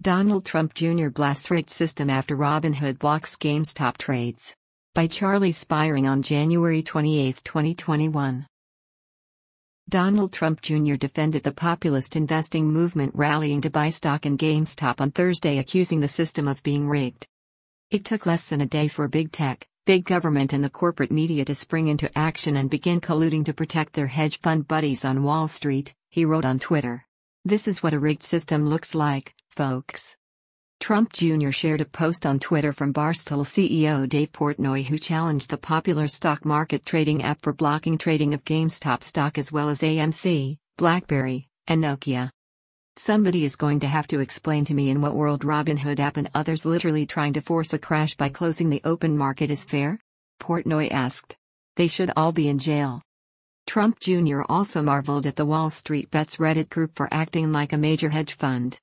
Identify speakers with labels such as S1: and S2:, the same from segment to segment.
S1: Donald Trump Jr. blasts rigged system after Robinhood blocks GameStop trades. By Charlie Spiring on January 28, 2021. Donald Trump Jr. defended the populist investing movement rallying to buy stock in GameStop on Thursday, accusing the system of being rigged. It took less than a day for big tech, big government and the corporate media to spring into action and begin colluding to protect their hedge fund buddies on Wall Street, he wrote on Twitter. This is what a rigged system looks like, folks. Trump Jr. shared a post on Twitter from Barstool CEO Dave Portnoy, who challenged the popular stock market trading app for blocking trading of GameStop stock as well as AMC, BlackBerry, and Nokia. Somebody is going to have to explain to me in what world Robinhood app and others literally trying to force a crash by closing the open market is fair? Portnoy asked. They should all be in jail. Trump Jr. also marveled at the Wall Street Bets Reddit group for acting like a major hedge fund.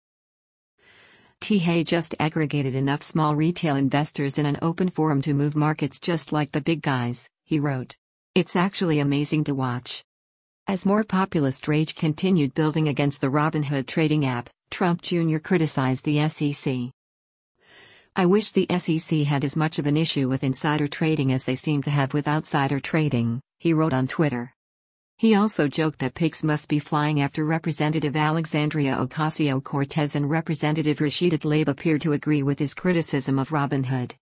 S1: He just aggregated enough small retail investors in an open forum to move markets just like the big guys, he wrote. It's actually amazing to watch. As more populist rage continued building against the Robinhood trading app, Trump Jr. criticized the SEC. I wish the SEC had as much of an issue with insider trading as they seem to have with outsider trading, he wrote on Twitter. He also joked that pigs must be flying after Representative Alexandria Ocasio-Cortez and Representative Rashida Tlaib appeared to agree with his criticism of Robinhood.